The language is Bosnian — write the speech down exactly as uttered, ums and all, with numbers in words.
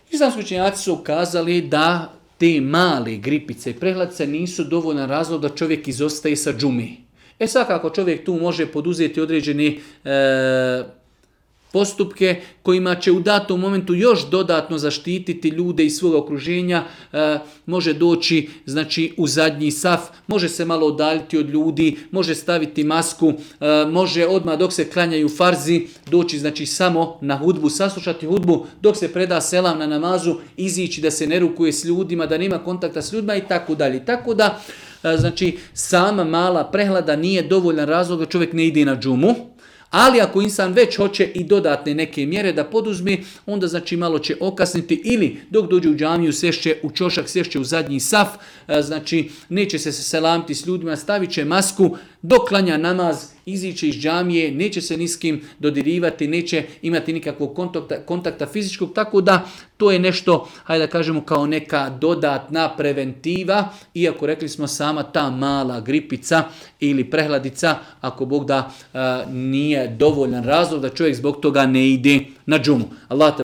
Islamski učenjaci su ukazali da te male gripice i prehladice nisu dovoljan razlog da čovjek izostaje sa džume. E svakako čovjek tu može poduzeti određene e, postupke kojima će u datom momentu još dodatno zaštititi ljude iz svoga okruženja, e, može doći znači u zadnji saf, može se malo udaljiti od ljudi, može staviti masku, e, može odmah dok se klanjaju farzi doći znači samo na hudbu, saslušati hudbu, dok se preda selam na namazu, izići da se ne rukuje s ljudima, da nema kontakta s ljudima i tako dalje. Tako da e, znači sama mala prehlada nije dovoljan razlog da čovjek ne ide na džumu. Ali ako insan već hoće i dodatne neke mjere da poduzme, onda znači malo će okasniti ili dok dođe u džamiju sješće u čošak, sješće u zadnji saf, znači neće se selamiti s ljudima, stavit će masku, dok klanja namaz, iziće iz džamije, neće se ni s kim dodirivati, neće imati nikakvog kontakta, kontakta fizičkog, tako da to je nešto, hajde da kažemo, kao neka dodatna preventiva, iako rekli smo sama ta mala gripica ili prehladica, ako Bog da, nije dovoljan razlog da čovjek zbog toga ne ide na džumu. Allah te